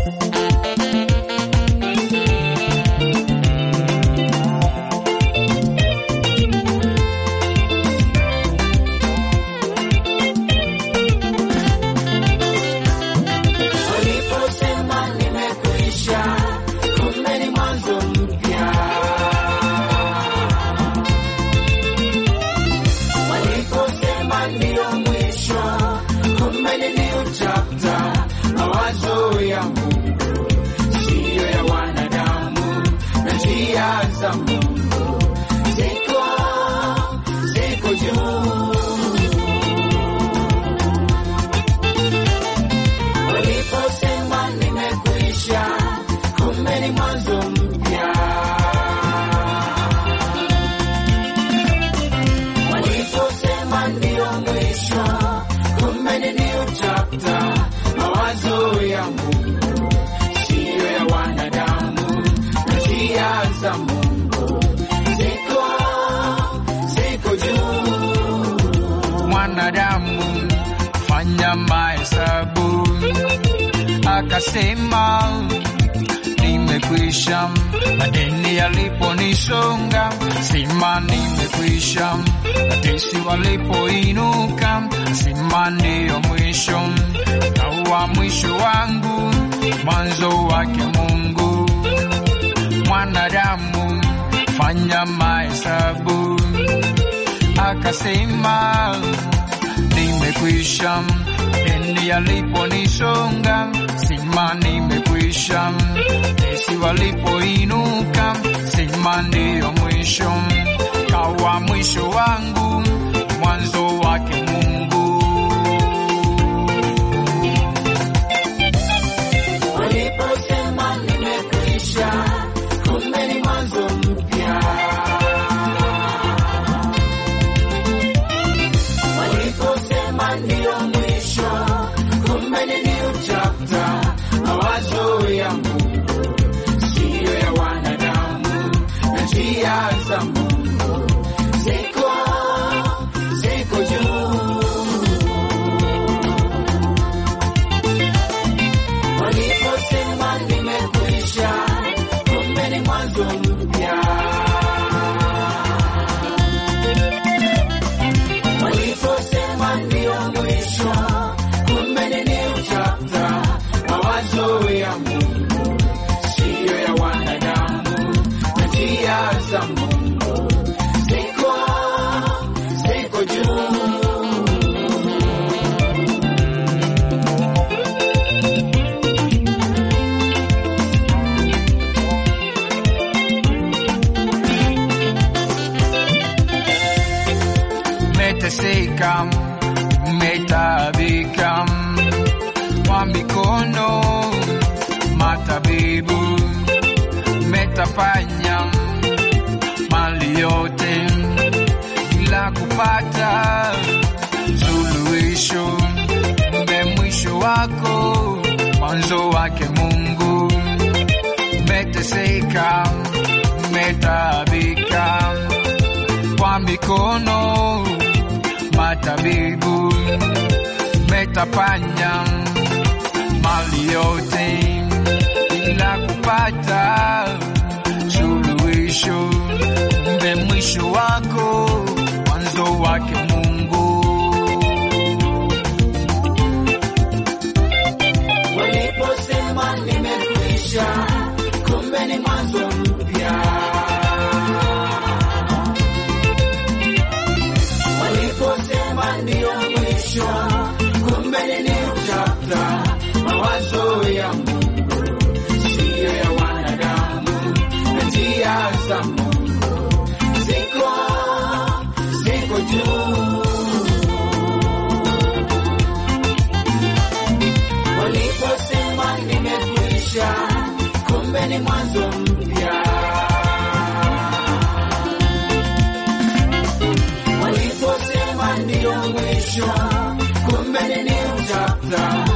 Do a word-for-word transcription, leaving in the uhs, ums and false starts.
Akasema nimekwisha, madeni yaliponisonga, sema nimekwisha, watesi walipoinuka, sema ndiyo mwisho, kawa mwisho wangu, mwanzo wake Mungu. Mwanadamu fanya mahesabu, akasema nimekwisha, madeni yaliponisonga, sema nimekwisha, watesi walipoinuka, sema ndiyo mwisho, kawa mwisho wangu, mwanzo wake Mungu. Waliposema nimekwisha, kumbe ni mwanzo mpya. Waliposema ndiyo mwisho, kumbe ni new chapter. Mawazo ya Mungu siyo ya wanadamu, na njia za Mungu ziko ziko juu. Waliposema nimekwisha, kumbe ni mwanzo mpya. Waliposema ndiyo mwisho, kumbe ni new chapter. Mawazo ya Mungu siyo ya wanadamu, na njia za Mungu ziko ziko juu. Umeteseka, umetaabika, kwa mikono matabibu, umetafanya mali yote bila kupata suluhisho, kumbe mwisho wako mwanzo wake Mungu. Umeteseka, umetaabika, kwa mikono matabibu, umetafanya mali yote bila kupata suluhisho, kumbe mwisho wako mwanzo wake Mungu. Waliposema nimekwisha, kumbe ni mwanzo mpya. Waliposema ndiyo mwisho, kumbe ni new chapter. Mawazo ya Mungu siyo ya wanadamu, na njia za Mungu ziko ziko juu. Waliposema nimekwisha, kumbe ni mwanzo mpya. Waliposema ndiyo mwisho, kumbe ni new chapter.